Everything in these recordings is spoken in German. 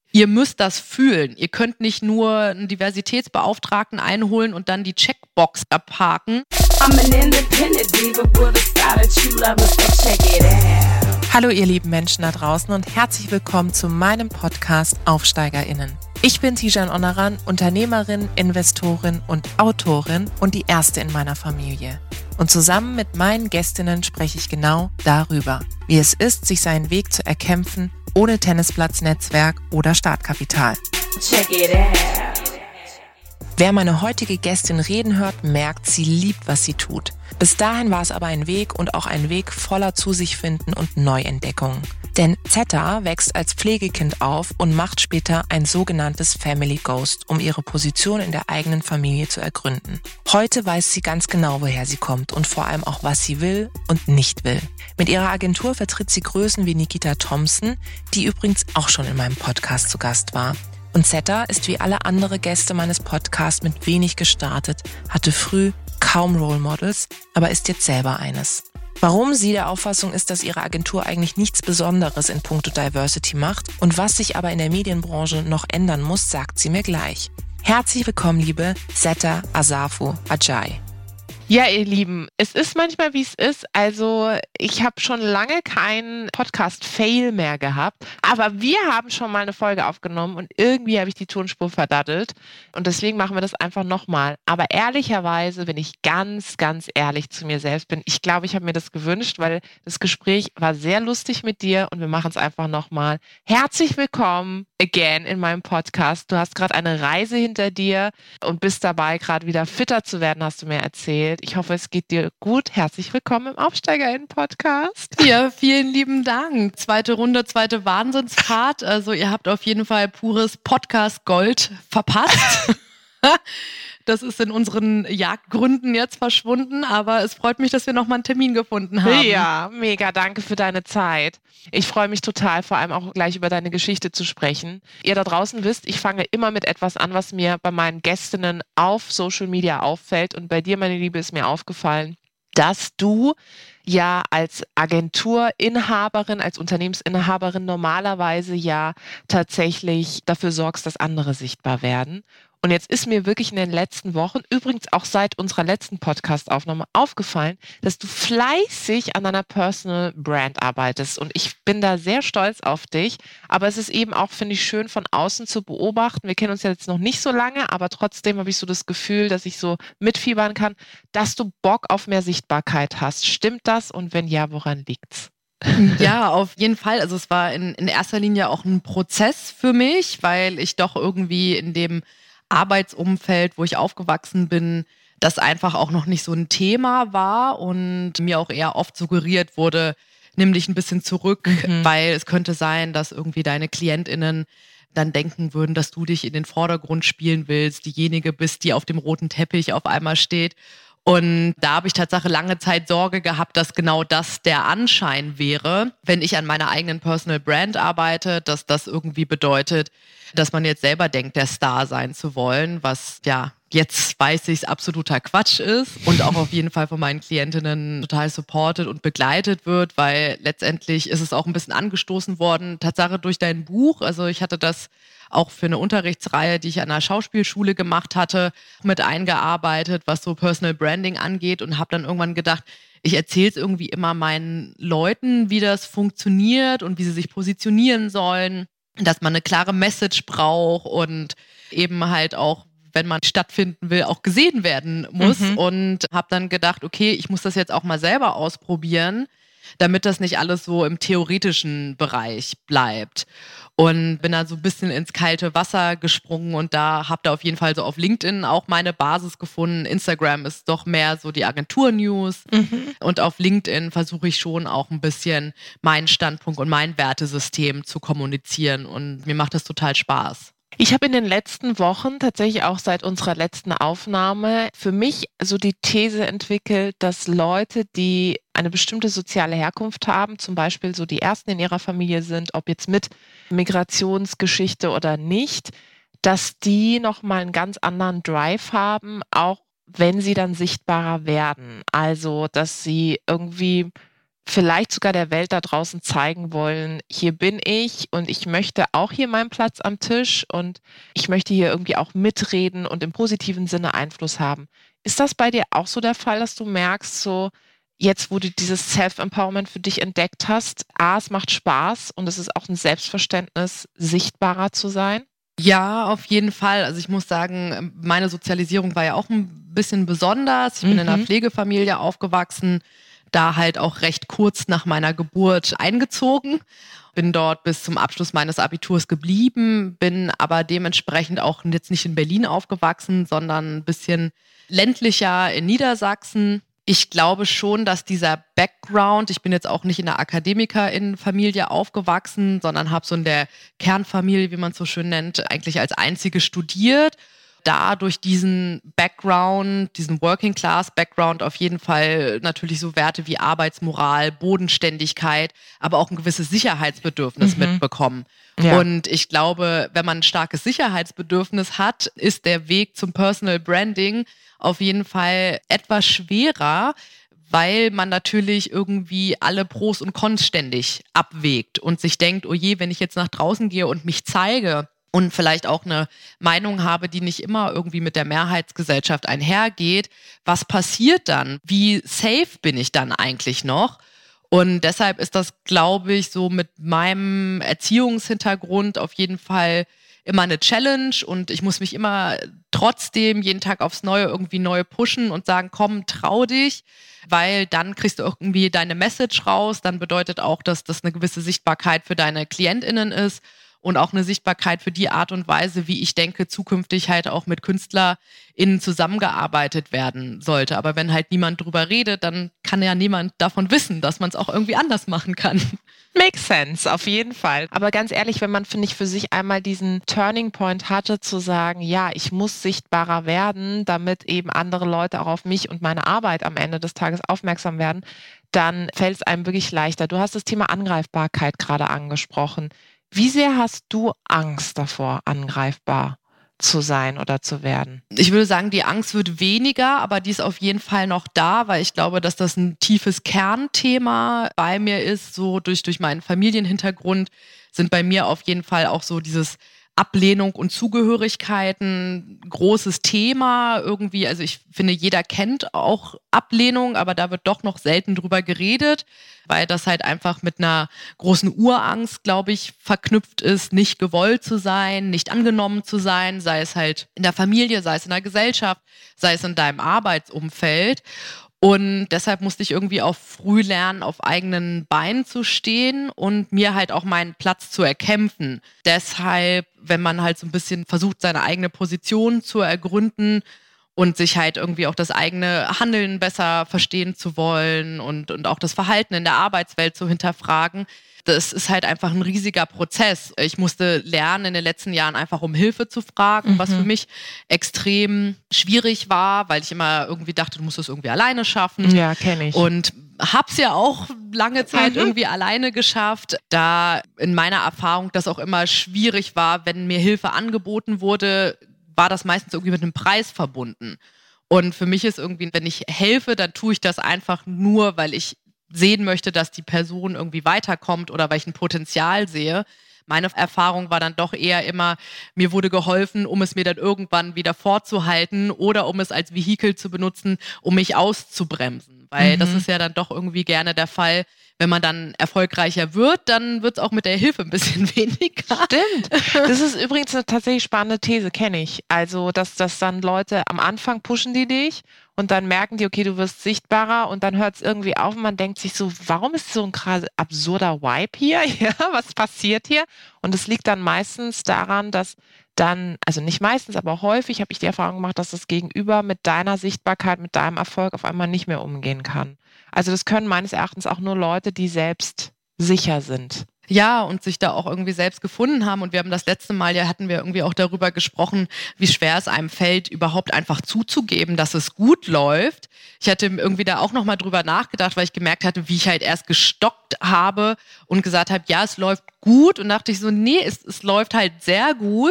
Ihr müsst das fühlen. Ihr könnt nicht nur einen Diversitätsbeauftragten einholen und dann die Checkbox abhaken. Hallo ihr lieben Menschen da draußen und herzlich willkommen zu meinem Podcast AufsteigerInnen. Ich bin Tijan Onaran, Unternehmerin, Investorin und Autorin und die erste in meiner Familie. Und zusammen mit meinen Gästinnen spreche ich genau darüber, wie es ist, sich seinen Weg zu erkämpfen, ohne Tennisplatz-Netzwerk oder Startkapital. Check it out. Wer meine heutige Gästin reden hört, merkt, sie liebt, was sie tut. Bis dahin war es aber ein Weg und auch ein Weg voller zu sich finden und Neuentdeckungen. Denn Zeta wächst als Pflegekind auf und macht später ein sogenanntes Family Ghost, um ihre Position in der eigenen Familie zu ergründen. Heute weiß sie ganz genau, woher sie kommt und vor allem auch, was sie will und nicht will. Mit ihrer Agentur vertritt sie Größen wie Nikita Thompson, die übrigens auch schon in meinem Podcast zu Gast war. Und Zeta ist wie alle andere Gäste meines Podcasts mit wenig gestartet, hatte früh kaum Role Models, aber ist jetzt selber eines. Warum sie der Auffassung ist, dass ihre Agentur eigentlich nichts Besonderes in puncto Diversity macht und was sich aber in der Medienbranche noch ändern muss, sagt sie mir gleich. Herzlich willkommen, liebe Zeta Asafo Ajay. Ja, ihr Lieben, es ist manchmal, wie es ist. Also ich habe schon lange keinen Podcast-Fail mehr gehabt, aber wir haben schon mal eine Folge aufgenommen und irgendwie habe ich die Tonspur verdattelt und deswegen machen wir das einfach nochmal. Aber ehrlicherweise, wenn ich ganz, ganz ehrlich zu mir selbst bin, ich glaube, ich habe mir das gewünscht, weil das Gespräch war sehr lustig mit dir und wir machen es einfach nochmal. Herzlich willkommen again in meinem Podcast. Du hast gerade eine Reise hinter dir und bist dabei, gerade wieder fitter zu werden, hast du mir erzählt. Ich hoffe, es geht dir gut. Herzlich willkommen im AufsteigerInnen-Podcast. Ja, vielen lieben Dank. Zweite Runde, zweite Wahnsinnsfahrt. Also ihr habt auf jeden Fall pures Podcast-Gold verpasst. Das ist in unseren Jagdgründen jetzt verschwunden, aber es freut mich, dass wir nochmal einen Termin gefunden haben. Ja, mega, danke für deine Zeit. Ich freue mich total, vor allem auch gleich über deine Geschichte zu sprechen. Ihr da draußen wisst, ich fange immer mit etwas an, was mir bei meinen Gästinnen auf Social Media auffällt. Und bei dir, meine Liebe, ist mir aufgefallen, dass du ja als Agenturinhaberin, als Unternehmensinhaberin normalerweise ja tatsächlich dafür sorgst, dass andere sichtbar werden. Und jetzt ist mir wirklich in den letzten Wochen, übrigens auch seit unserer letzten Podcast-Aufnahme aufgefallen, dass du fleißig an deiner Personal Brand arbeitest. Und ich bin da sehr stolz auf dich. Aber es ist eben auch, finde ich, schön von außen zu beobachten. Wir kennen uns ja jetzt noch nicht so lange, aber trotzdem habe ich so das Gefühl, dass ich so mitfiebern kann, dass du Bock auf mehr Sichtbarkeit hast. Stimmt das? Und wenn ja, woran liegt's? Ja, auf jeden Fall. Also es war in erster Linie auch ein Prozess für mich, weil ich doch irgendwie in dem Arbeitsumfeld, wo ich aufgewachsen bin, das einfach auch noch nicht so ein Thema war und mir auch eher oft suggeriert wurde, nimm dich ein bisschen zurück, weil es könnte sein, dass irgendwie deine KlientInnen dann denken würden, dass du dich in den Vordergrund spielen willst, diejenige bist, die auf dem roten Teppich auf einmal steht. Und da habe ich tatsächlich lange Zeit Sorge gehabt, dass genau das der Anschein wäre, wenn ich an meiner eigenen Personal Brand arbeite, dass das irgendwie bedeutet, dass man jetzt selber denkt, der Star sein zu wollen, was ja jetzt weiß ich, absoluter Quatsch ist und auch auf jeden Fall von meinen Klientinnen total supported und begleitet wird, weil letztendlich ist es auch ein bisschen angestoßen worden, Tatsache durch dein Buch. Also ich hatte das auch für eine Unterrichtsreihe, die ich an einer Schauspielschule gemacht hatte, mit eingearbeitet, was so Personal Branding angeht und habe dann irgendwann gedacht, ich erzähle es irgendwie immer meinen Leuten, wie das funktioniert und wie sie sich positionieren sollen, dass man eine klare Message braucht und eben halt auch, wenn man stattfinden will, auch gesehen werden muss. Und habe dann gedacht, okay, ich muss das jetzt auch mal selber ausprobieren, damit das nicht alles so im theoretischen Bereich bleibt. Und bin dann so ein bisschen ins kalte Wasser gesprungen und da habt ihr auf jeden Fall so auf LinkedIn auch meine Basis gefunden. Instagram ist doch mehr so die Agentur-News. Und auf LinkedIn versuche ich schon auch ein bisschen meinen Standpunkt und mein Wertesystem zu kommunizieren und mir macht das total Spaß. Ich habe in den letzten Wochen, tatsächlich auch seit unserer letzten Aufnahme, für mich so die These entwickelt, dass Leute, die eine bestimmte soziale Herkunft haben, zum Beispiel so die Ersten in ihrer Familie sind, ob jetzt mit Migrationsgeschichte oder nicht, dass die nochmal einen ganz anderen Drive haben, auch wenn sie dann sichtbarer werden. Also, dass sie irgendwie vielleicht sogar der Welt da draußen zeigen wollen, hier bin ich und ich möchte auch hier meinen Platz am Tisch und ich möchte hier irgendwie auch mitreden und im positiven Sinne Einfluss haben. Ist das bei dir auch so der Fall, dass du merkst, so jetzt, wo du dieses Self-Empowerment für dich entdeckt hast, es macht Spaß und es ist auch ein Selbstverständnis, sichtbarer zu sein? Ja, auf jeden Fall. Also ich muss sagen, meine Sozialisierung war ja auch ein bisschen besonders. Ich bin in einer Pflegefamilie aufgewachsen, da halt auch recht kurz nach meiner Geburt eingezogen. Bin dort bis zum Abschluss meines Abiturs geblieben, bin aber dementsprechend auch jetzt nicht in Berlin aufgewachsen, sondern ein bisschen ländlicher in Niedersachsen. Ich glaube schon, dass dieser Background, ich bin jetzt auch nicht in einer Akademikerin-Familie aufgewachsen, sondern habe so in der Kernfamilie, wie man es so schön nennt, eigentlich als Einzige studiert. Da durch diesen Background, diesen Working-Class-Background auf jeden Fall natürlich so Werte wie Arbeitsmoral, Bodenständigkeit, aber auch ein gewisses Sicherheitsbedürfnis mitbekommen. Ja. Und ich glaube, wenn man ein starkes Sicherheitsbedürfnis hat, ist der Weg zum Personal Branding auf jeden Fall etwas schwerer, weil man natürlich irgendwie alle Pros und Cons ständig abwägt und sich denkt, oh je, wenn ich jetzt nach draußen gehe und mich zeige und vielleicht auch eine Meinung habe, die nicht immer irgendwie mit der Mehrheitsgesellschaft einhergeht, was passiert dann? Wie safe bin ich dann eigentlich noch? Und deshalb ist das, glaube ich, so mit meinem Erziehungshintergrund auf jeden Fall immer eine Challenge und ich muss mich immer trotzdem jeden Tag aufs Neue irgendwie neu pushen und sagen, komm, trau dich, weil dann kriegst du irgendwie deine Message raus, dann bedeutet auch, dass das eine gewisse Sichtbarkeit für deine KlientInnen ist und auch eine Sichtbarkeit für die Art und Weise, wie ich denke, zukünftig halt auch mit KünstlerInnen zusammengearbeitet werden sollte. Aber wenn halt niemand drüber redet, dann kann ja niemand davon wissen, dass man es auch irgendwie anders machen kann. Makes sense, auf jeden Fall. Aber ganz ehrlich, wenn man, finde ich, für sich einmal diesen Turning Point hatte, zu sagen, ja, ich muss sichtbarer werden, damit eben andere Leute auch auf mich und meine Arbeit am Ende des Tages aufmerksam werden, dann fällt es einem wirklich leichter. Du hast das Thema Angreifbarkeit gerade angesprochen. Wie sehr hast du Angst davor, angreifbar zu sein oder zu werden? Ich würde sagen, die Angst wird weniger, aber die ist auf jeden Fall noch da, weil ich glaube, dass das ein tiefes Kernthema bei mir ist. So durch meinen Familienhintergrund sind bei mir auf jeden Fall auch so dieses Ablehnung und Zugehörigkeit ein großes Thema irgendwie. Also ich finde, jeder kennt auch Ablehnung, aber da wird doch noch selten drüber geredet, weil das halt einfach mit einer großen Urangst, glaube ich, verknüpft ist, nicht gewollt zu sein, nicht angenommen zu sein, sei es halt in der Familie, sei es in der Gesellschaft, sei es in deinem Arbeitsumfeld. Und deshalb musste ich irgendwie auch früh lernen, auf eigenen Beinen zu stehen und mir halt auch meinen Platz zu erkämpfen. Deshalb, wenn man halt so ein bisschen versucht, seine eigene Position zu ergründen und sich halt irgendwie auch das eigene Handeln besser verstehen zu wollen und auch das Verhalten in der Arbeitswelt zu hinterfragen, das ist halt einfach ein riesiger Prozess. Ich musste lernen, in den letzten Jahren einfach um Hilfe zu fragen, was für mich extrem schwierig war, weil ich immer irgendwie dachte, du musst es irgendwie alleine schaffen. Ja, kenne ich. Und hab's ja auch lange Zeit irgendwie alleine geschafft, da in meiner Erfahrung das auch immer schwierig war, wenn mir Hilfe angeboten wurde, war das meistens irgendwie mit einem Preis verbunden. Und für mich ist irgendwie, wenn ich helfe, dann tue ich das einfach nur, weil ich sehen möchte, dass die Person irgendwie weiterkommt oder weil ich ein Potenzial sehe. Meine Erfahrung war dann doch eher immer, mir wurde geholfen, um es mir dann irgendwann wieder vorzuhalten oder um es als Vehikel zu benutzen, um mich auszubremsen. Weil das ist ja dann doch irgendwie gerne der Fall, wenn man dann erfolgreicher wird, dann wird es auch mit der Hilfe ein bisschen weniger. Stimmt. Das ist übrigens eine tatsächlich spannende These, kenne ich. Also, dass dann Leute am Anfang pushen die dich und dann merken die, okay, du wirst sichtbarer und dann hört es irgendwie auf und man denkt sich so, warum ist so ein gerade absurder Vibe hier? Ja, was passiert hier? Und es liegt dann meistens daran, dass dann, also nicht meistens, aber häufig habe ich die Erfahrung gemacht, dass das Gegenüber mit deiner Sichtbarkeit, mit deinem Erfolg auf einmal nicht mehr umgehen kann. Also das können meines Erachtens auch nur Leute, die selbst sicher sind. Ja, und sich da auch irgendwie selbst gefunden haben. Und wir haben das letzte Mal hatten wir irgendwie auch darüber gesprochen, wie schwer es einem fällt, überhaupt einfach zuzugeben, dass es gut läuft. Ich hatte irgendwie da auch nochmal drüber nachgedacht, weil ich gemerkt hatte, wie ich halt erst gestockt habe und gesagt habe, ja, es läuft gut. Und dachte ich so, nee, es läuft halt sehr gut.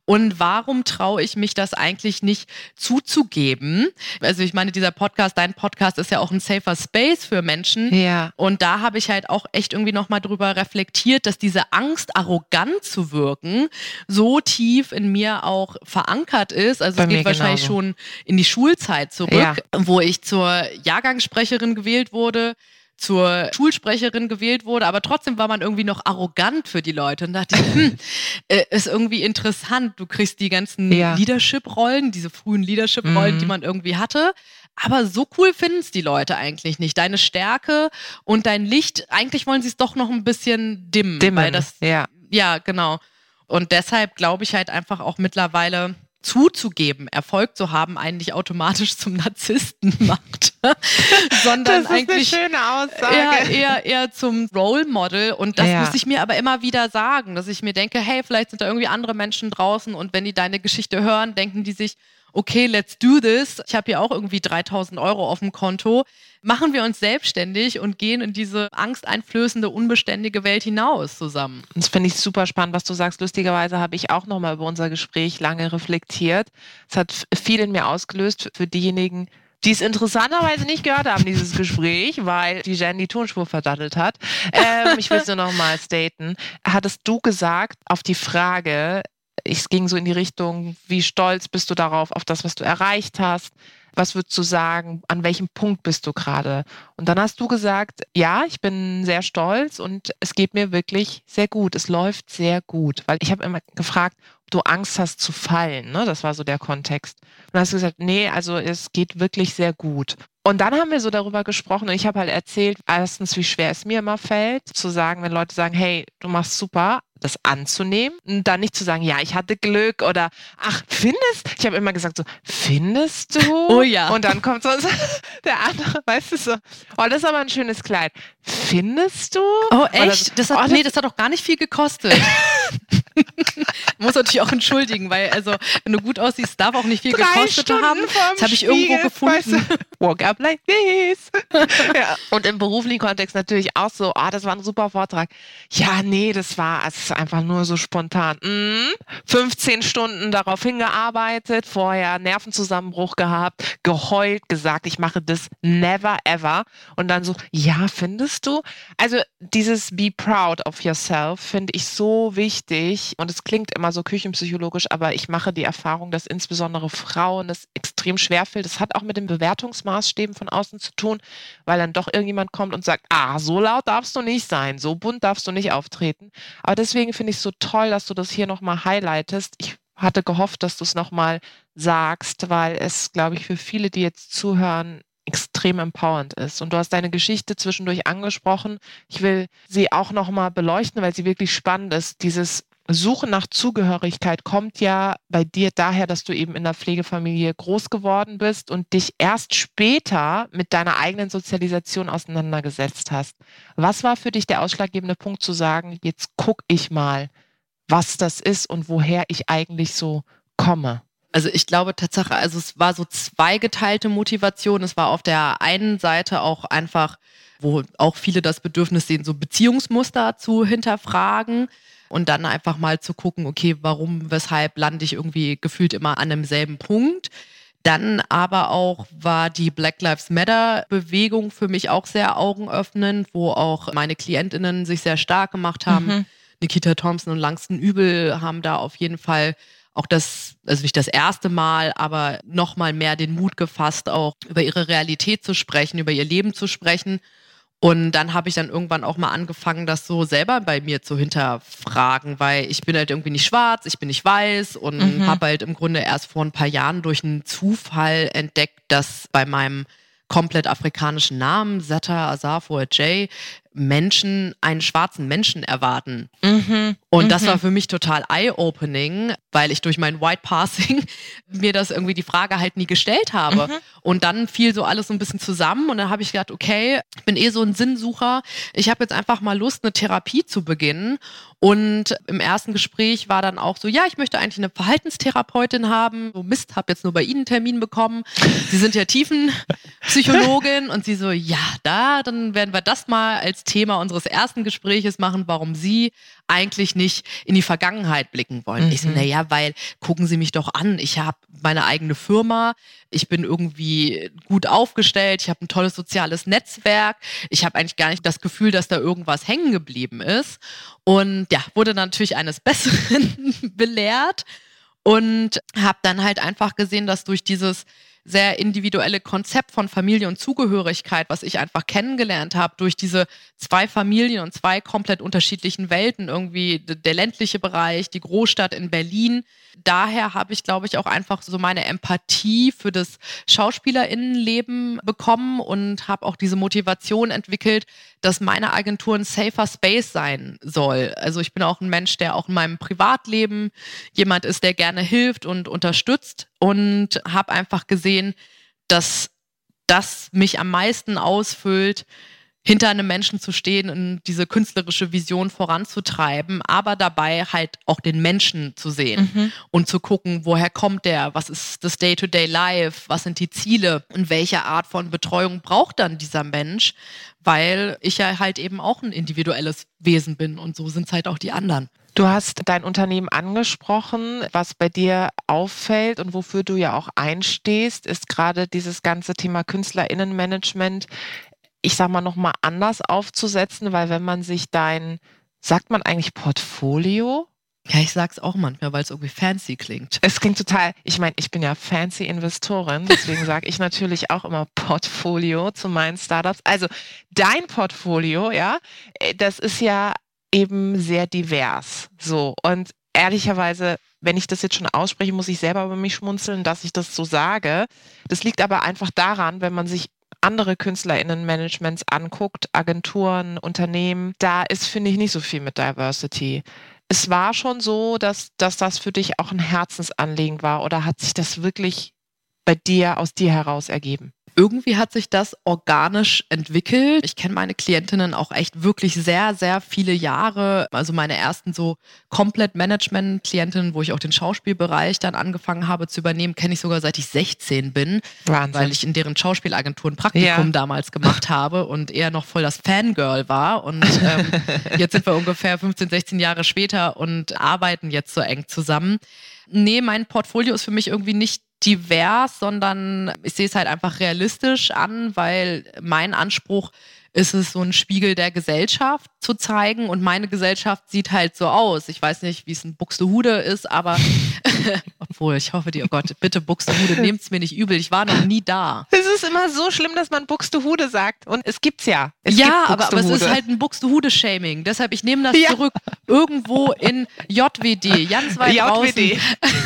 Und warum traue ich mich das eigentlich nicht zuzugeben? Also ich meine, dein Podcast ist ja auch ein safer Space für Menschen. Ja. Und da habe ich halt auch echt irgendwie nochmal drüber reflektiert, dass diese Angst, arrogant zu wirken, so tief in mir auch verankert ist. Also es geht wahrscheinlich schon in die Schulzeit zurück, wo ich zur Jahrgangssprecherin gewählt wurde, zur Schulsprecherin gewählt wurde, aber trotzdem war man irgendwie noch arrogant für die Leute und dachte ich, ist irgendwie interessant, du kriegst die ganzen Leadership-Rollen, diese frühen Leadership-Rollen, die man irgendwie hatte, aber so cool finden es die Leute eigentlich nicht. Deine Stärke und dein Licht, eigentlich wollen sie es doch noch ein bisschen dimmen. Weil das, ja, genau. Und deshalb glaube ich halt einfach auch mittlerweile, zuzugeben, Erfolg zu haben, eigentlich automatisch zum Narzissten macht. Sondern das ist eigentlich eine schöne Aussage. Eher zum Role Model. Und das muss ich mir aber immer wieder sagen, dass ich mir denke, hey, vielleicht sind da irgendwie andere Menschen draußen und wenn die deine Geschichte hören, denken die sich, okay, let's do this. Ich habe hier auch irgendwie 3.000 Euro auf dem Konto. Machen wir uns selbstständig und gehen in diese angsteinflößende, unbeständige Welt hinaus zusammen. Das finde ich super spannend, was du sagst. Lustigerweise habe ich auch nochmal über unser Gespräch lange reflektiert. Es hat viel in mir ausgelöst für diejenigen, die es interessanterweise nicht gehört haben, dieses Gespräch, weil die Jen die Tonspur verdattelt hat. Ich will es nur nochmal staten. Hattest du gesagt, auf die Frage, es ging so in die Richtung, wie stolz bist du darauf, auf das, was du erreicht hast? Was würdest du sagen, an welchem Punkt bist du gerade? Und dann hast du gesagt, ja, ich bin sehr stolz und es geht mir wirklich sehr gut. Es läuft sehr gut. Weil ich habe immer gefragt, ob du Angst hast zu fallen. Ne? Das war so der Kontext. Und dann hast du gesagt, nee, also es geht wirklich sehr gut. Und dann haben wir so darüber gesprochen und ich habe halt erzählt, erstens, wie schwer es mir immer fällt, zu sagen, wenn Leute sagen, hey, du machst super, das anzunehmen und dann nicht zu sagen, ja, ich hatte Glück oder ach, findest? Ich habe immer gesagt so, findest du? Oh ja. Und dann kommt so der andere, weißt du so, oh, das ist aber ein schönes Kleid. Findest du? Oh, echt? Das hat doch gar nicht viel gekostet. Muss natürlich auch entschuldigen, weil also wenn du gut aussiehst, darf auch nicht viel gekostet haben. Das habe ich irgendwo gefunden. Weißt du, walk up like this. Ja. Und im beruflichen Kontext natürlich auch so, das war ein super Vortrag. Ja, nee, es ist einfach nur so spontan. 15 Stunden darauf hingearbeitet, vorher Nervenzusammenbruch gehabt, geheult, gesagt, ich mache das never ever. Und dann so, ja, findest du? Also dieses be proud of yourself finde ich so wichtig und es klingt immer so küchenpsychologisch, aber ich mache die Erfahrung, dass insbesondere Frauen es extrem schwerfällt. Das hat auch mit den Bewertungsmaßstäben von außen zu tun, weil dann doch irgendjemand kommt und sagt, so laut darfst du nicht sein, so bunt darfst du nicht auftreten. Aber deswegen finde ich es so toll, dass du das hier nochmal highlightest. Ich hatte gehofft, dass du es nochmal sagst, weil es, glaube ich, für viele, die jetzt zuhören, extrem empowernd ist. Und du hast deine Geschichte zwischendurch angesprochen. Ich will sie auch nochmal beleuchten, weil sie wirklich spannend ist. Dieses Suchen nach Zugehörigkeit kommt ja bei dir daher, dass du eben in der Pflegefamilie groß geworden bist und dich erst später mit deiner eigenen Sozialisation auseinandergesetzt hast. Was war für dich der ausschlaggebende Punkt zu sagen, jetzt gucke ich mal, was das ist und woher ich eigentlich so komme? Also ich glaube Tatsache, also es war so zweigeteilte Motivation. Es war auf der einen Seite auch einfach, wo auch viele das Bedürfnis sehen, so Beziehungsmuster zu hinterfragen und dann einfach mal zu gucken, okay, warum, weshalb lande ich irgendwie gefühlt immer an demselben Punkt. Dann aber auch war die Black Lives Matter Bewegung für mich auch sehr augenöffnend, wo auch meine KlientInnen sich sehr stark gemacht haben. Nikita Thompson und Langston Übel haben da auf jeden Fall auch also nicht das erste Mal, aber noch mal mehr den Mut gefasst, auch über ihre Realität zu sprechen, über ihr Leben zu sprechen. Und dann habe ich dann irgendwann auch mal angefangen, das so selber bei mir zu hinterfragen, weil ich bin halt irgendwie nicht schwarz, ich bin nicht weiß und habe halt im Grunde erst vor ein paar Jahren durch einen Zufall entdeckt, dass bei meinem komplett afrikanischen Namen, Zata Asafo Ajay, Menschen einen schwarzen Menschen erwarten. Und das war für mich total eye-opening, weil ich durch mein White Passing mir das irgendwie die Frage halt nie gestellt habe. Und dann fiel so alles so ein bisschen zusammen und dann habe ich gedacht, okay, ich bin so ein Sinnsucher. Ich habe jetzt einfach mal Lust, eine Therapie zu beginnen. Und im ersten Gespräch war dann auch so, ja, ich möchte eigentlich eine Verhaltenstherapeutin haben. So Mist, habe jetzt nur bei Ihnen einen Termin bekommen. Sie sind ja Tiefenpsychologin und sie so, ja, dann werden wir das mal als Thema unseres ersten Gespräches machen, warum Sie eigentlich nicht in die Vergangenheit blicken wollen. Ich so, naja, weil gucken Sie mich doch an, ich habe meine eigene Firma, ich bin irgendwie gut aufgestellt, ich habe ein tolles soziales Netzwerk, ich habe eigentlich gar nicht das Gefühl, dass da irgendwas hängen geblieben ist. Und ja, wurde natürlich eines Besseren belehrt und habe dann halt einfach gesehen, dass durch dieses sehr individuelle Konzept von Familie und Zugehörigkeit, was ich einfach kennengelernt habe, durch diese 2 Familien und 2 komplett unterschiedlichen Welten, irgendwie der ländliche Bereich, die Großstadt in Berlin. Daher habe ich, glaube ich, auch einfach so meine Empathie für das SchauspielerInnenleben bekommen und habe auch diese Motivation entwickelt, dass meine Agentur ein safer Space sein soll. Also ich bin auch ein Mensch, der auch in meinem Privatleben jemand ist, der gerne hilft und unterstützt, und habe einfach gesehen, dass das mich am meisten ausfüllt, hinter einem Menschen zu stehen und diese künstlerische Vision voranzutreiben, aber dabei halt auch den Menschen zu sehen und zu gucken, woher kommt der, was ist das Day-to-Day-Life, was sind die Ziele und welche Art von Betreuung braucht dann dieser Mensch, weil ich ja halt eben auch ein individuelles Wesen bin und so sind es halt auch die anderen. Du hast dein Unternehmen angesprochen. Was bei dir auffällt und wofür du ja auch einstehst, ist gerade dieses ganze Thema KünstlerInnenmanagement, ich sag mal, nochmal anders aufzusetzen, weil wenn man sich sagt man eigentlich Portfolio? Ja, ich sag's auch manchmal, weil es irgendwie fancy klingt. Es klingt total, ich meine, ich bin ja fancy Investorin, deswegen sage ich natürlich auch immer Portfolio zu meinen Startups. Also dein Portfolio, ja, das ist ja eben sehr divers. So, und ehrlicherweise, wenn ich das jetzt schon ausspreche, muss ich selber über mich schmunzeln, dass ich das so sage. Das liegt aber einfach daran, wenn man sich andere KünstlerInnen-Managements anguckt, Agenturen, Unternehmen, da ist, finde ich, nicht so viel mit Diversity. Es war schon so, dass das für dich auch ein Herzensanliegen war, oder hat sich das wirklich aus dir heraus ergeben? Irgendwie hat sich das organisch entwickelt. Ich kenne meine Klientinnen auch echt wirklich sehr, sehr viele Jahre. Also meine ersten so komplett Management-Klientinnen, wo ich auch den Schauspielbereich dann angefangen habe zu übernehmen, kenne ich sogar seit ich 16 bin. Wahnsinn. Weil ich in deren Schauspielagentur ein Praktikum damals gemacht habe und eher noch voll das Fangirl war. Und jetzt sind wir ungefähr 15, 16 Jahre später und arbeiten jetzt so eng zusammen. Nee, mein Portfolio ist für mich irgendwie nicht divers, sondern ich sehe es halt einfach realistisch an, weil mein Anspruch ist es, so einen Spiegel der Gesellschaft zu zeigen, und meine Gesellschaft sieht halt so aus. Ich weiß nicht, wie es in Buxtehude ist, aber obwohl, ich hoffe, oh Gott, bitte Buxtehude, nehmt es mir nicht übel, ich war noch nie da. Es ist immer so schlimm, dass man Buxtehude sagt, und es gibt's ja. Aber es ist halt ein Buxtehude-Shaming, deshalb ich nehme das zurück. Irgendwo in JWD, ganz weit draußen.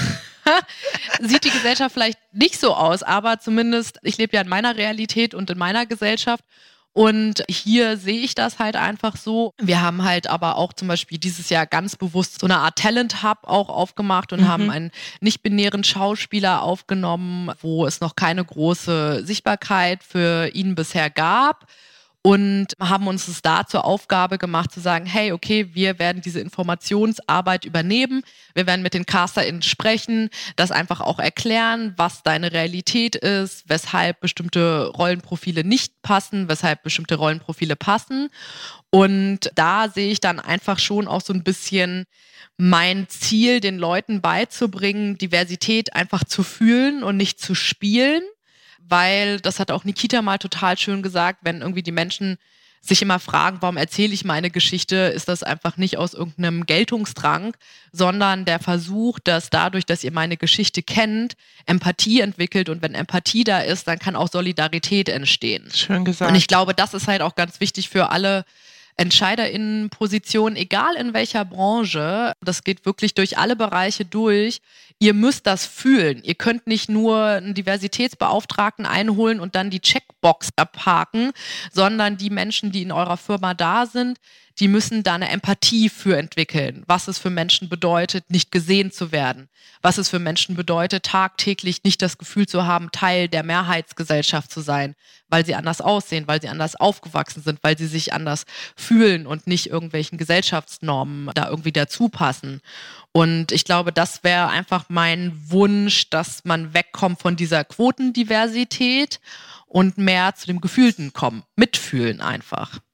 Sieht die Gesellschaft vielleicht nicht so aus, aber zumindest, ich lebe ja in meiner Realität und in meiner Gesellschaft, und hier sehe ich das halt einfach so. Wir haben halt aber auch zum Beispiel dieses Jahr ganz bewusst so eine Art Talent-Hub auch aufgemacht und haben einen nicht-binären Schauspieler aufgenommen, wo es noch keine große Sichtbarkeit für ihn bisher gab. Und haben uns es da zur Aufgabe gemacht zu sagen, hey, okay, wir werden diese Informationsarbeit übernehmen, wir werden mit den CasterInnen sprechen, das einfach auch erklären, was deine Realität ist, weshalb bestimmte Rollenprofile nicht passen, weshalb bestimmte Rollenprofile passen. Und da sehe ich dann einfach schon auch so ein bisschen mein Ziel, den Leuten beizubringen, Diversität einfach zu fühlen und nicht zu spielen. Weil, das hat auch Nikita mal total schön gesagt, wenn irgendwie die Menschen sich immer fragen, warum erzähle ich meine Geschichte, ist das einfach nicht aus irgendeinem Geltungsdrang, sondern der Versuch, dass dadurch, dass ihr meine Geschichte kennt, Empathie entwickelt, und wenn Empathie da ist, dann kann auch Solidarität entstehen. Schön gesagt. Und ich glaube, das ist halt auch ganz wichtig für alle EntscheiderInnen-Positionen, egal in welcher Branche. Das geht wirklich durch alle Bereiche durch. Ihr müsst das fühlen. Ihr könnt nicht nur einen Diversitätsbeauftragten einholen und dann die Checkbox abhaken, sondern die Menschen, die in eurer Firma da sind, die müssen da eine Empathie für entwickeln, was es für Menschen bedeutet, nicht gesehen zu werden, was es für Menschen bedeutet, tagtäglich nicht das Gefühl zu haben, Teil der Mehrheitsgesellschaft zu sein, weil sie anders aussehen, weil sie anders aufgewachsen sind, weil sie sich anders fühlen und nicht irgendwelchen Gesellschaftsnormen da irgendwie dazu passen. Und ich glaube, das wäre einfach mein Wunsch, dass man wegkommt von dieser Quotendiversität und mehr zu dem Gefühlten kommen, mitfühlen einfach.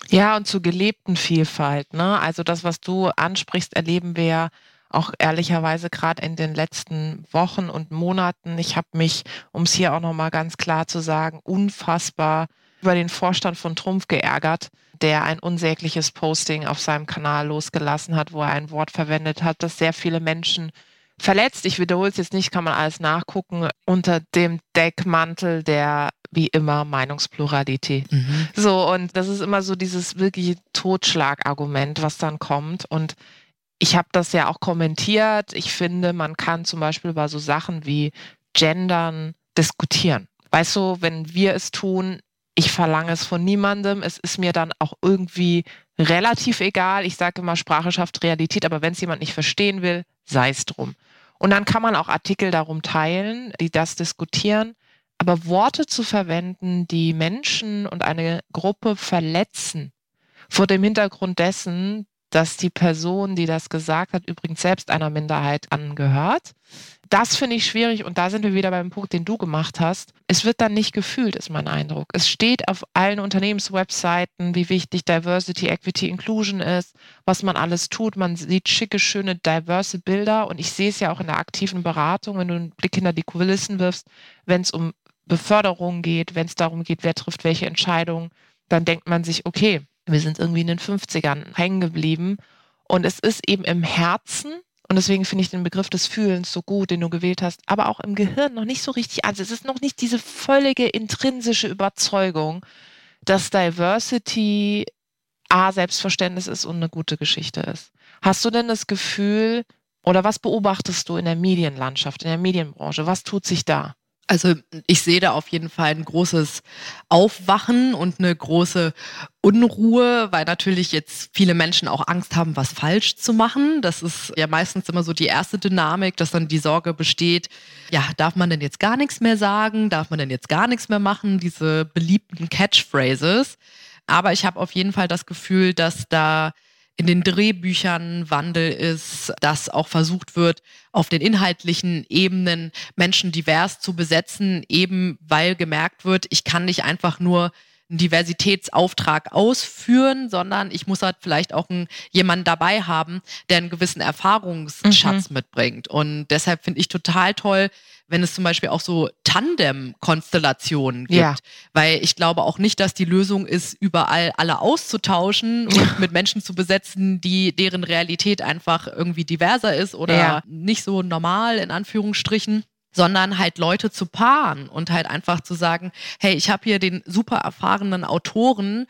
Ja, und zur gelebten Vielfalt, ne? Also das, was du ansprichst, erleben wir ja auch ehrlicherweise gerade in den letzten Wochen und Monaten. Ich habe mich, um es hier auch nochmal ganz klar zu sagen, unfassbar über den Vorstand von Trumpf geärgert, der ein unsägliches Posting auf seinem Kanal losgelassen hat, wo er ein Wort verwendet hat, das sehr viele Menschen verletzt. Ich wiederhole es jetzt nicht, kann man alles nachgucken, unter dem Deckmantel der, wie immer, Meinungspluralität. So, und das ist immer so dieses wirkliche Totschlagargument, was dann kommt. Und ich habe das ja auch kommentiert. Ich finde, man kann zum Beispiel über so Sachen wie Gendern diskutieren. Weißt du, wenn wir es tun, ich verlange es von niemandem. Es ist mir dann auch irgendwie relativ egal. Ich sage immer, Sprache schafft Realität, aber wenn es jemand nicht verstehen will, sei es drum. Und dann kann man auch Artikel darum teilen, die das diskutieren. Aber Worte zu verwenden, die Menschen und eine Gruppe verletzen, vor dem Hintergrund dessen, dass die Person, die das gesagt hat, übrigens selbst einer Minderheit angehört. Das finde ich schwierig und da sind wir wieder beim Punkt, den du gemacht hast. Es wird dann nicht gefühlt, ist mein Eindruck. Es steht auf allen Unternehmenswebseiten, wie wichtig Diversity, Equity, Inclusion ist, was man alles tut. Man sieht schicke, schöne, diverse Bilder und ich sehe es ja auch in der aktiven Beratung, wenn du einen Blick hinter die Kulissen wirfst, wenn es um Beförderung geht, wenn es darum geht, wer trifft welche Entscheidungen, dann denkt man sich, okay, wir sind irgendwie in den 50ern hängen geblieben und es ist eben im Herzen und deswegen finde ich den Begriff des Fühlens so gut, den du gewählt hast, aber auch im Gehirn noch nicht so richtig, also es ist noch nicht diese völlige intrinsische Überzeugung, dass Diversity Selbstverständnis ist und eine gute Geschichte ist. Hast du denn das Gefühl oder was beobachtest du in der Medienlandschaft, in der Medienbranche? Was tut sich da? Also ich sehe da auf jeden Fall ein großes Aufwachen und eine große Unruhe, weil natürlich jetzt viele Menschen auch Angst haben, was falsch zu machen. Das ist ja meistens immer so die erste Dynamik, dass dann die Sorge besteht, ja, darf man denn jetzt gar nichts mehr sagen? Darf man denn jetzt gar nichts mehr machen? Diese beliebten Catchphrases. Aber ich habe auf jeden Fall das Gefühl, dass da in den Drehbüchern Wandel ist, dass auch versucht wird, auf den inhaltlichen Ebenen Menschen divers zu besetzen, eben weil gemerkt wird, ich kann nicht einfach nur einen Diversitätsauftrag ausführen, sondern ich muss halt vielleicht auch jemanden dabei haben, der einen gewissen Erfahrungsschatz mitbringt. Und deshalb finde ich total toll, wenn es zum Beispiel auch so Tandem-Konstellationen gibt. Ja. Weil ich glaube auch nicht, dass die Lösung ist, überall alle auszutauschen und mit Menschen zu besetzen, deren Realität einfach irgendwie diverser ist oder nicht so normal, in Anführungsstrichen, sondern halt Leute zu paaren und halt einfach zu sagen, hey, ich habe hier den super erfahrenen Autoren,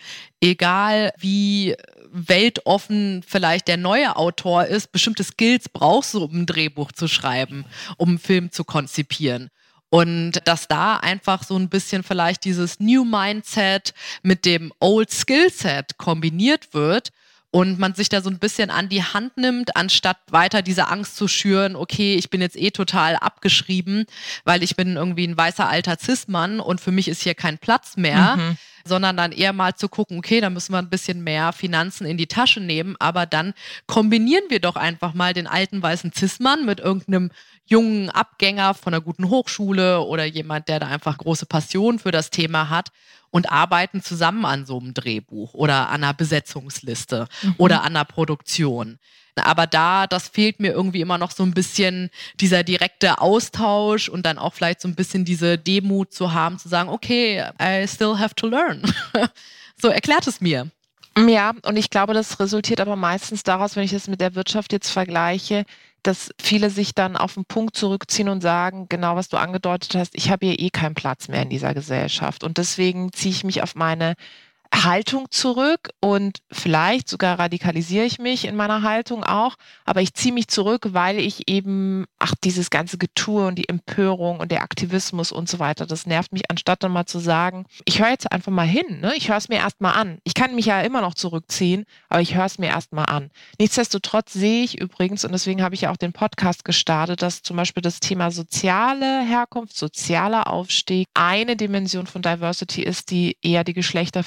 egal wie weltoffen vielleicht der neue Autor ist, bestimmte Skills brauchst du, um ein Drehbuch zu schreiben, um einen Film zu konzipieren. Und dass da einfach so ein bisschen vielleicht dieses New Mindset mit dem Old Skillset kombiniert wird und man sich da so ein bisschen an die Hand nimmt, anstatt weiter diese Angst zu schüren, okay, ich bin jetzt total abgeschrieben, weil ich bin irgendwie ein weißer alter Cis-Mann und für mich ist hier kein Platz mehr, sondern dann eher mal zu gucken, okay, da müssen wir ein bisschen mehr Finanzen in die Tasche nehmen, aber dann kombinieren wir doch einfach mal den alten weißen Cis-Mann mit irgendeinem jungen Abgänger von einer guten Hochschule oder jemand, der da einfach große Passion für das Thema hat und arbeiten zusammen an so einem Drehbuch oder an einer Besetzungsliste oder an einer Produktion. Aber das fehlt mir irgendwie immer noch so ein bisschen dieser direkte Austausch und dann auch vielleicht so ein bisschen diese Demut zu haben, zu sagen, okay, I still have to learn. So, erklärt es mir. Ja, und ich glaube, das resultiert aber meistens daraus, wenn ich das mit der Wirtschaft jetzt vergleiche, dass viele sich dann auf den Punkt zurückziehen und sagen, genau was du angedeutet hast, ich habe hier keinen Platz mehr in dieser Gesellschaft. Und deswegen ziehe ich mich auf meine Haltung zurück und vielleicht sogar radikalisiere ich mich in meiner Haltung auch, aber ich ziehe mich zurück, weil ich eben, dieses ganze Getue und die Empörung und der Aktivismus und so weiter, das nervt mich, anstatt dann mal zu sagen, ich höre jetzt einfach mal hin, ne? Ich höre es mir erst mal an. Ich kann mich ja immer noch zurückziehen, aber ich höre es mir erst mal an. Nichtsdestotrotz sehe ich übrigens, und deswegen habe ich ja auch den Podcast gestartet, dass zum Beispiel das Thema soziale Herkunft, sozialer Aufstieg eine Dimension von Diversity ist, die eher die Geschlechter verbindet,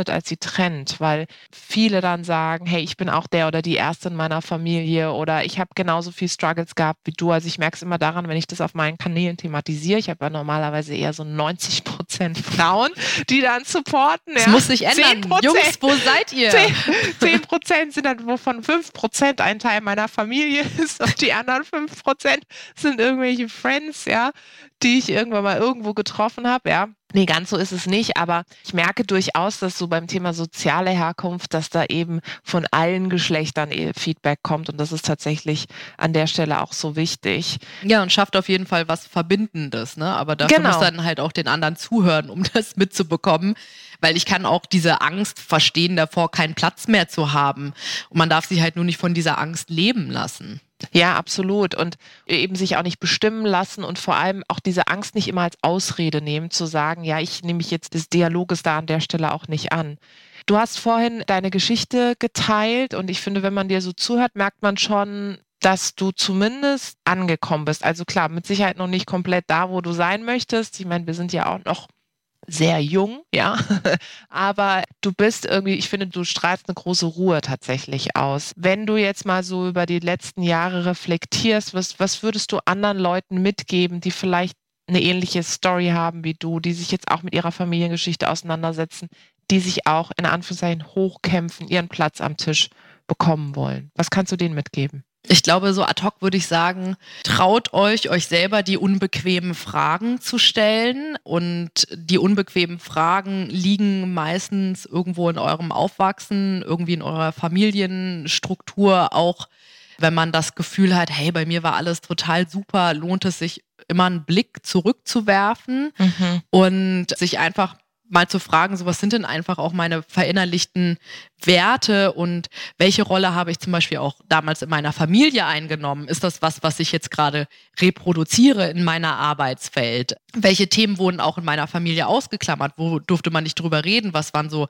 wird, als sie trennt, weil viele dann sagen, hey, ich bin auch der oder die Erste in meiner Familie oder ich habe genauso viel Struggles gehabt wie du. Also ich merke es immer daran, wenn ich das auf meinen Kanälen thematisiere. Ich habe ja normalerweise eher so 90% Frauen, die dann supporten. Das muss sich ändern. 10%, Jungs, wo seid ihr? 10% sind dann, wovon 5% ein Teil meiner Familie ist und die anderen 5% sind irgendwelche Friends, ja, die ich irgendwann mal irgendwo getroffen habe, ja. Nee, ganz so ist es nicht, aber ich merke durchaus, dass so beim Thema soziale Herkunft, dass da eben von allen Geschlechtern Feedback kommt und das ist tatsächlich an der Stelle auch so wichtig. Ja, und schafft auf jeden Fall was Verbindendes, ne? Aber dafür muss dann halt auch den anderen zuhören, um das mitzubekommen, weil ich kann auch diese Angst verstehen davor, keinen Platz mehr zu haben und man darf sich halt nur nicht von dieser Angst leben lassen. Ja, absolut. Und eben sich auch nicht bestimmen lassen und vor allem auch diese Angst nicht immer als Ausrede nehmen, zu sagen, ja, ich nehme mich jetzt des Dialoges da an der Stelle auch nicht an. Du hast vorhin deine Geschichte geteilt und ich finde, wenn man dir so zuhört, merkt man schon, dass du zumindest angekommen bist. Also klar, mit Sicherheit noch nicht komplett da, wo du sein möchtest. Ich meine, wir sind ja auch noch sehr jung, ja, aber du bist irgendwie, ich finde, du strahlst eine große Ruhe tatsächlich aus. Wenn du jetzt mal so über die letzten Jahre reflektierst, was würdest du anderen Leuten mitgeben, die vielleicht eine ähnliche Story haben wie du, die sich jetzt auch mit ihrer Familiengeschichte auseinandersetzen, die sich auch in Anführungszeichen hochkämpfen, ihren Platz am Tisch bekommen wollen? Was kannst du denen mitgeben? Ich glaube, so ad hoc würde ich sagen, traut euch selber die unbequemen Fragen zu stellen. Und die unbequemen Fragen liegen meistens irgendwo in eurem Aufwachsen, irgendwie in eurer Familienstruktur. Auch wenn man das Gefühl hat, hey, bei mir war alles total super, lohnt es sich immer einen Blick zurückzuwerfen und sich einfach mal zu fragen, so was sind denn einfach auch meine verinnerlichten Werte und welche Rolle habe ich zum Beispiel auch damals in meiner Familie eingenommen? Ist das was ich jetzt gerade reproduziere in meiner Arbeitswelt? Welche Themen wurden auch in meiner Familie ausgeklammert? Wo durfte man nicht drüber reden? Was waren so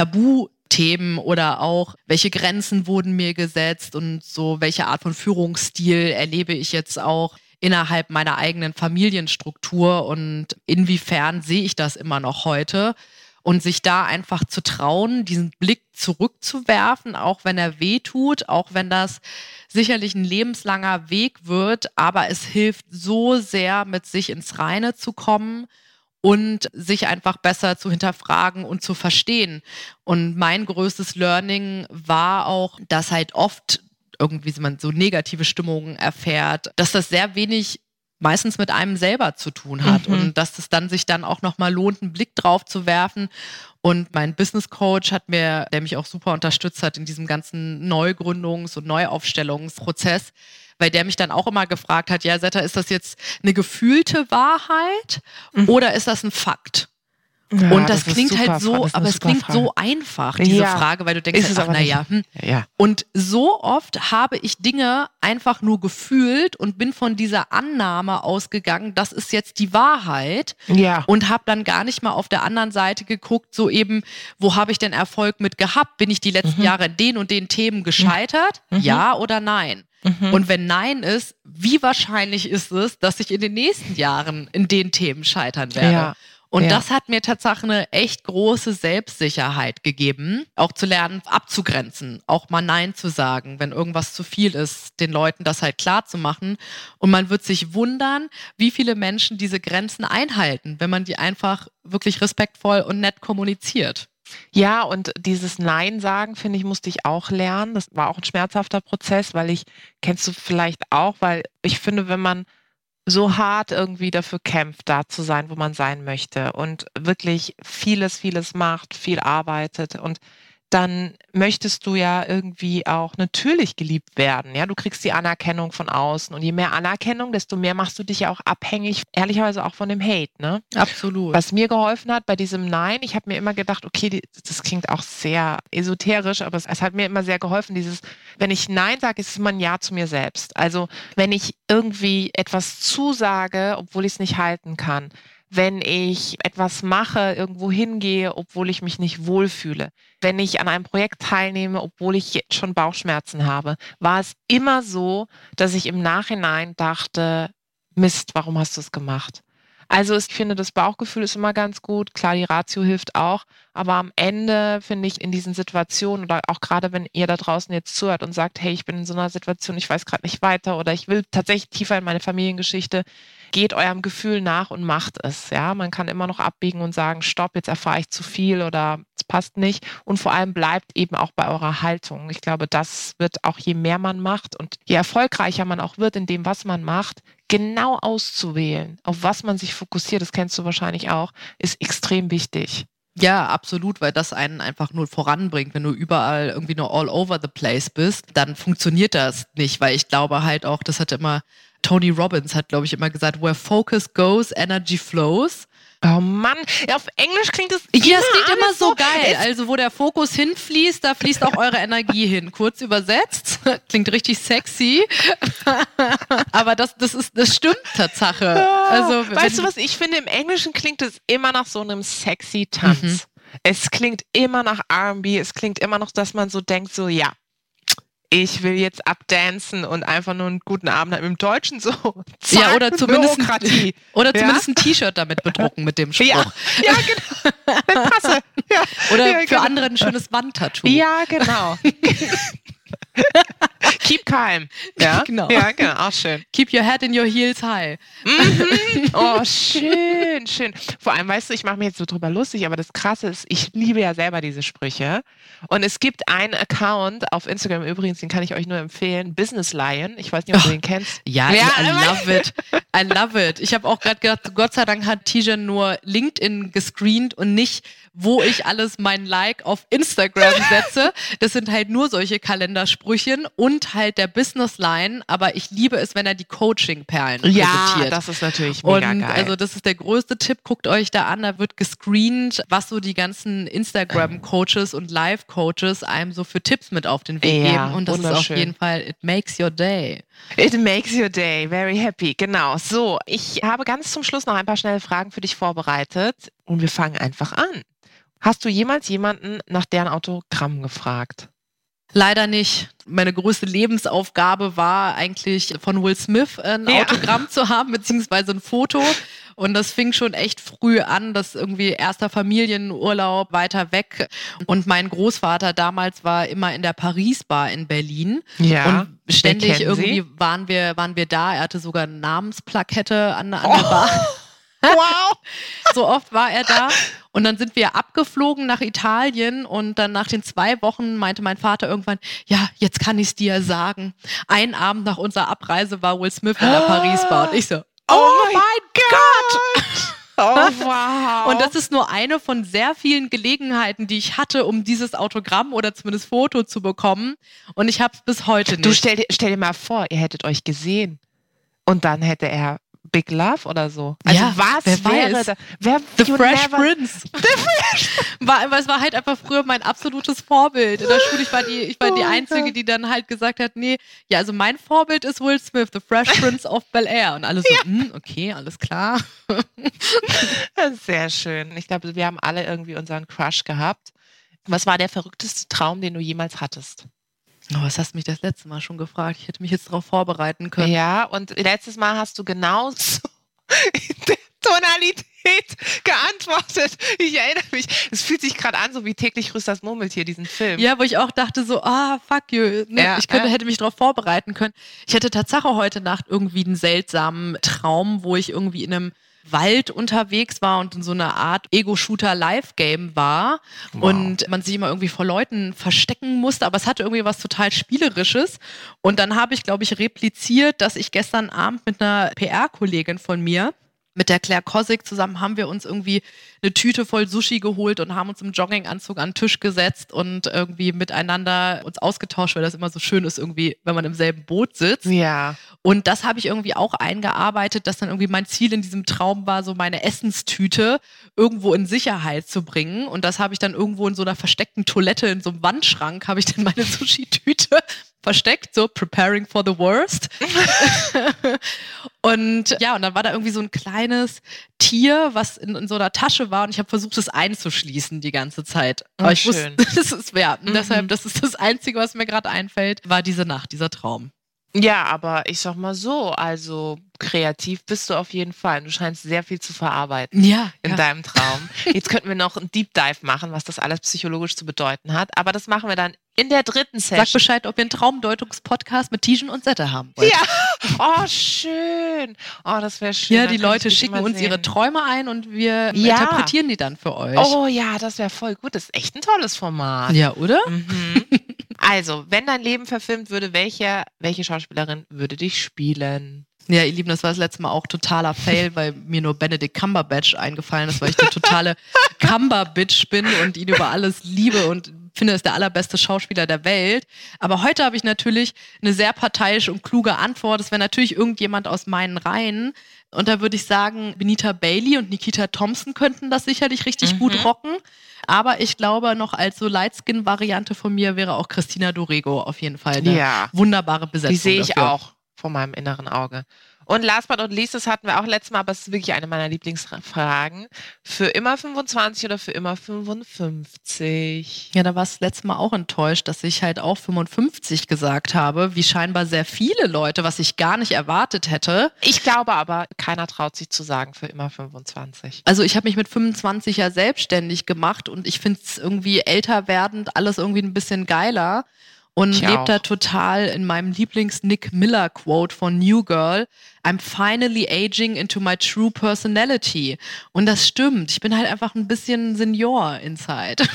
Tabuthemen oder auch welche Grenzen wurden mir gesetzt und so welche Art von Führungsstil erlebe ich jetzt auch innerhalb meiner eigenen Familienstruktur und inwiefern sehe ich das immer noch heute und sich da einfach zu trauen, diesen Blick zurückzuwerfen, auch wenn er wehtut, auch wenn das sicherlich ein lebenslanger Weg wird, aber es hilft so sehr, mit sich ins Reine zu kommen und sich einfach besser zu hinterfragen und zu verstehen. Und mein größtes Learning war auch, dass halt oft irgendwie man so negative Stimmungen erfährt, dass das sehr wenig meistens mit einem selber zu tun hat und dass es dann sich dann auch nochmal lohnt, einen Blick drauf zu werfen. Und mein Business Coach der mich auch super unterstützt hat in diesem ganzen Neugründungs- und Neuaufstellungsprozess, weil der mich dann auch immer gefragt hat, ja, Setta, ist das jetzt eine gefühlte Wahrheit oder ist das ein Fakt? Ja, und das klingt super, halt so, aber es klingt Frage. so einfach, diese Frage, weil du denkst, Ist es ach, naja. Ja. Und so oft habe ich Dinge einfach nur gefühlt und bin von dieser Annahme ausgegangen, das ist jetzt die Wahrheit. Ja. Und habe dann gar nicht mal auf der anderen Seite geguckt, so eben, wo habe ich denn Erfolg mit gehabt? Bin ich die letzten Jahre in den und den Themen gescheitert? Ja oder nein? Und wenn nein ist, wie wahrscheinlich ist es, dass ich in den nächsten Jahren in den Themen scheitern werde? Ja. Und das hat mir tatsächlich eine echt große Selbstsicherheit gegeben, auch zu lernen, abzugrenzen, auch mal Nein zu sagen, wenn irgendwas zu viel ist, den Leuten das halt klar zu machen. Und man wird sich wundern, wie viele Menschen diese Grenzen einhalten, wenn man die einfach wirklich respektvoll und nett kommuniziert. Ja, und dieses Nein sagen, finde ich, musste ich auch lernen. Das war auch ein schmerzhafter Prozess, kennst du vielleicht auch, weil ich finde, wenn man so hart irgendwie dafür kämpft, da zu sein, wo man sein möchte und wirklich vieles macht, viel arbeitet und dann möchtest du ja irgendwie auch natürlich geliebt werden. Ja, du kriegst die Anerkennung von außen und je mehr Anerkennung, desto mehr machst du dich ja auch abhängig, ehrlicherweise auch von dem Hate, ne? Absolut. Was mir geholfen hat bei diesem Nein, ich habe mir immer gedacht, okay, das klingt auch sehr esoterisch, aber es hat mir immer sehr geholfen, wenn ich Nein sage, ist es immer ein Ja zu mir selbst. Also wenn ich irgendwie etwas zusage, obwohl ich es nicht halten kann, wenn ich etwas mache, irgendwo hingehe, obwohl ich mich nicht wohlfühle, wenn ich an einem Projekt teilnehme, obwohl ich jetzt schon Bauchschmerzen habe, war es immer so, dass ich im Nachhinein dachte, Mist, warum hast du es gemacht? Also ich finde, das Bauchgefühl ist immer ganz gut. Klar, die Ratio hilft auch. Aber am Ende finde ich in diesen Situationen oder auch gerade wenn ihr da draußen jetzt zuhört und sagt, hey, ich bin in so einer Situation, ich weiß gerade nicht weiter oder ich will tatsächlich tiefer in meine Familiengeschichte, geht eurem Gefühl nach und macht es. Ja, man kann immer noch abbiegen und sagen, stopp, jetzt erfahre ich zu viel oder es passt nicht. Und vor allem bleibt eben auch bei eurer Haltung. Ich glaube, das wird auch, je mehr man macht und je erfolgreicher man auch wird in dem, was man macht, genau auszuwählen, auf was man sich fokussiert, das kennst du wahrscheinlich auch, ist extrem wichtig. Ja, absolut, weil das einen einfach nur voranbringt. Wenn du überall irgendwie nur all over the place bist, dann funktioniert das nicht, weil ich glaube halt auch, das hat immer, Tony Robbins hat, glaube ich, immer gesagt, where focus goes, energy flows. Oh Mann, ja, auf Englisch klingt es es klingt immer so geil. Also wo der Fokus hinfließt, da fließt auch eure Energie hin. Kurz übersetzt, klingt richtig sexy. Aber das stimmt Tatsache. Also, weißt du was, ich finde, im Englischen klingt es immer nach so einem sexy Tanz. Mhm. Es klingt immer nach R&B, es klingt immer noch, dass man so denkt, so ja, ich will jetzt abdancen und einfach nur einen guten Abend haben. Im Deutschen so. Ja, oder zumindest ein T-Shirt damit bedrucken mit dem Spruch. Ja genau. Das passe. Ja. Oder für genau. andere ein schönes Wandtattoo. Ja, genau. Keep calm. Ja, genau. Ja, genau. Auch schön. Keep your head in your heels high. Mhm. Oh, schön, schön. Vor allem, weißt du, ich mache mir jetzt so drüber lustig, aber das Krasse ist, ich liebe ja selber diese Sprüche. Und es gibt einen Account auf Instagram übrigens, den kann ich euch nur empfehlen, Business Lion. Ich weiß nicht, ob du den kennst. Ja, I love it. I love it. Ich habe auch gerade gedacht, Gott sei Dank hat Tijan nur LinkedIn gescreent und nicht, wo ich alles mein Like auf Instagram setze. Das sind halt nur solche Kalendersprüchen und halt der Business Line, aber ich liebe es, wenn er die Coaching-Perlen präsentiert. Ja, das ist natürlich mega geil. Also das ist der größte Tipp, guckt euch da an, da wird gescreent, was so die ganzen Instagram-Coaches und Live-Coaches einem so für Tipps mit auf den Weg geben und das ist auf jeden Fall, it makes your day. It makes your day, very happy, genau. So, ich habe ganz zum Schluss noch ein paar schnelle Fragen für dich vorbereitet und wir fangen einfach an. Hast du jemals jemanden nach deren Autogramm gefragt? Leider nicht. Meine größte Lebensaufgabe war eigentlich von Will Smith ein Autogramm zu haben, beziehungsweise ein Foto. Und das fing schon echt früh an, das irgendwie erster Familienurlaub weiter weg. Und mein Großvater damals war immer in der Paris-Bar in Berlin. Ja. Und ständig irgendwie waren wir da. Er hatte sogar eine Namensplakette an der Bar. Wow! So oft war er da. Und dann sind wir abgeflogen nach Italien und dann nach den 2 Wochen meinte mein Vater irgendwann, ja, jetzt kann ich es dir sagen. Ein Abend nach unserer Abreise war Will Smith in der Paris-Bar. Und ich so, oh mein Gott! Oh, wow. Und das ist nur eine von sehr vielen Gelegenheiten, die ich hatte, um dieses Autogramm oder zumindest Foto zu bekommen. Und ich habe es bis heute nicht. Du stell dir mal vor, ihr hättet euch gesehen und dann hätte er Big Love oder so. Also ja, was wäre da? The Fresh Prince. Aber es war halt einfach früher mein absolutes Vorbild. In der Schule, ich war die Einzige, die dann halt gesagt hat, nee, ja, also mein Vorbild ist Will Smith, The Fresh Prince of Bel-Air. Und alle so, okay, alles klar. Sehr schön. Ich glaube, wir haben alle irgendwie unseren Crush gehabt. Was war der verrückteste Traum, den du jemals hattest? Oh, was hast du mich das letzte Mal schon gefragt? Ich hätte mich jetzt darauf vorbereiten können. Ja, und letztes Mal hast du genauso in der Tonalität geantwortet. Ich erinnere mich. Es fühlt sich gerade an, so wie täglich grüßt das Murmeltier, diesen Film. Ja, wo ich auch dachte so, fuck you. Ne? Ja, ich hätte mich darauf vorbereiten können. Ich hatte Tatsache heute Nacht irgendwie einen seltsamen Traum, wo ich irgendwie in einem Wald unterwegs war und in so einer Art Ego-Shooter-Live-Game war und man sich immer irgendwie vor Leuten verstecken musste, aber es hatte irgendwie was total Spielerisches und dann habe ich, glaube ich, repliziert, dass ich gestern Abend mit einer PR-Kollegin von mir, mit der Claire Kosik zusammen, haben wir uns irgendwie eine Tüte voll Sushi geholt und haben uns im Jogginganzug an den Tisch gesetzt und irgendwie miteinander uns ausgetauscht, weil das immer so schön ist, irgendwie, wenn man im selben Boot sitzt. Ja. Und das habe ich irgendwie auch eingearbeitet, dass dann irgendwie mein Ziel in diesem Traum war, so meine Essenstüte irgendwo in Sicherheit zu bringen. Und das habe ich dann irgendwo in so einer versteckten Toilette, in so einem Wandschrank, habe ich dann meine Sushi-Tüte versteckt, so preparing for the worst. Und ja, und dann war da irgendwie so ein kleines Tier, was in so einer Tasche war und ich habe versucht, es einzuschließen die ganze Zeit. Aber ich wusste, deshalb, das ist das Einzige, was mir gerade einfällt, war diese Nacht, dieser Traum. Ja, aber ich sag mal so, also kreativ bist du auf jeden Fall. Du scheinst sehr viel zu verarbeiten in deinem Traum. Jetzt könnten wir noch einen Deep Dive machen, was das alles psychologisch zu bedeuten hat. Aber das machen wir dann in der dritten Session. Sag Bescheid, ob ihr einen Traumdeutungspodcast mit Tijen und Sette haben wollt. Ja, oh schön. Oh, das wäre schön. Ja, die Leute schicken uns ihre Träume ein und wir interpretieren die dann für euch. Oh ja, das wäre voll gut. Das ist echt ein tolles Format. Ja, oder? Also, wenn dein Leben verfilmt würde, welche Schauspielerin würde dich spielen? Ja, ihr Lieben, das war das letzte Mal auch totaler Fail, weil mir nur Benedict Cumberbatch eingefallen ist, weil ich die totale Cumberbitch bin und ihn über alles liebe und finde, er ist der allerbeste Schauspieler der Welt. Aber heute habe ich natürlich eine sehr parteiische und kluge Antwort. Das wäre natürlich irgendjemand aus meinen Reihen. Und da würde ich sagen, Benita Bailey und Nikita Thompson könnten das sicherlich richtig gut rocken. Aber ich glaube, noch als so Lightskin-Variante von mir wäre auch Christina Dorego auf jeden Fall eine wunderbare Besetzung. Die sehe ich auch vor meinem inneren Auge. Und last but not least, das hatten wir auch letztes Mal, aber es ist wirklich eine meiner Lieblingsfragen. Für immer 25 oder für immer 55? Ja, da war es letztes Mal auch enttäuscht, dass ich halt auch 55 gesagt habe, wie scheinbar sehr viele Leute, was ich gar nicht erwartet hätte. Ich glaube aber, keiner traut sich zu sagen, für immer 25. Also ich habe mich mit 25 ja selbstständig gemacht und ich finde es irgendwie älter werdend alles irgendwie ein bisschen geiler. Und lebe da total in meinem Lieblings-Nick Miller-Quote von New Girl. I'm finally aging into my true personality. Und das stimmt. Ich bin halt einfach ein bisschen Senior inside.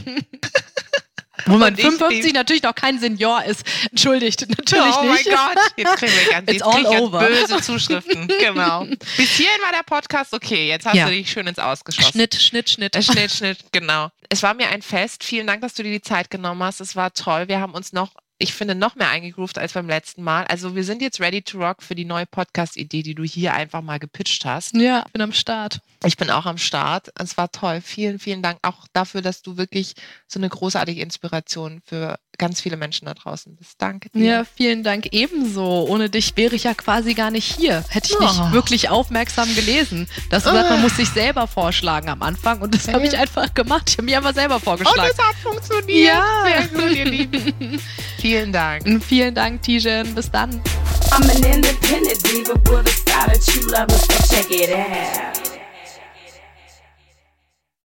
Wo man 55 natürlich noch kein Senior ist. Entschuldigt, natürlich nicht. Oh mein Gott, jetzt kriegen wir ganz böse Zuschriften. Genau. Bis hierhin war der Podcast okay. Jetzt hast du dich schön ins Ausgeschossen. Schnitt, genau. Es war mir ein Fest. Vielen Dank, dass du dir die Zeit genommen hast. Es war toll. Wir haben uns ich finde, noch mehr eingegroovt als beim letzten Mal. Also wir sind jetzt ready to rock für die neue Podcast-Idee, die du hier einfach mal gepitcht hast. Ja, ich bin am Start. Ich bin auch am Start. Es war toll. Vielen, vielen Dank auch dafür, dass du wirklich so eine großartige Inspiration für ganz viele Menschen da draußen bist. Danke dir. Ja, vielen Dank ebenso. Ohne dich wäre ich ja quasi gar nicht hier. Hätte ich nicht wirklich aufmerksam gelesen. Das gesagt, man muss sich selber vorschlagen am Anfang und das habe ich einfach gemacht. Ich habe mich einfach selber vorgeschlagen. Und es hat funktioniert. Ja. Sehr gut, ihr Lieben. Vielen Dank. Vielen Dank, Tijen. Bis dann. I'm an independent diva with a style that you love, so check it out.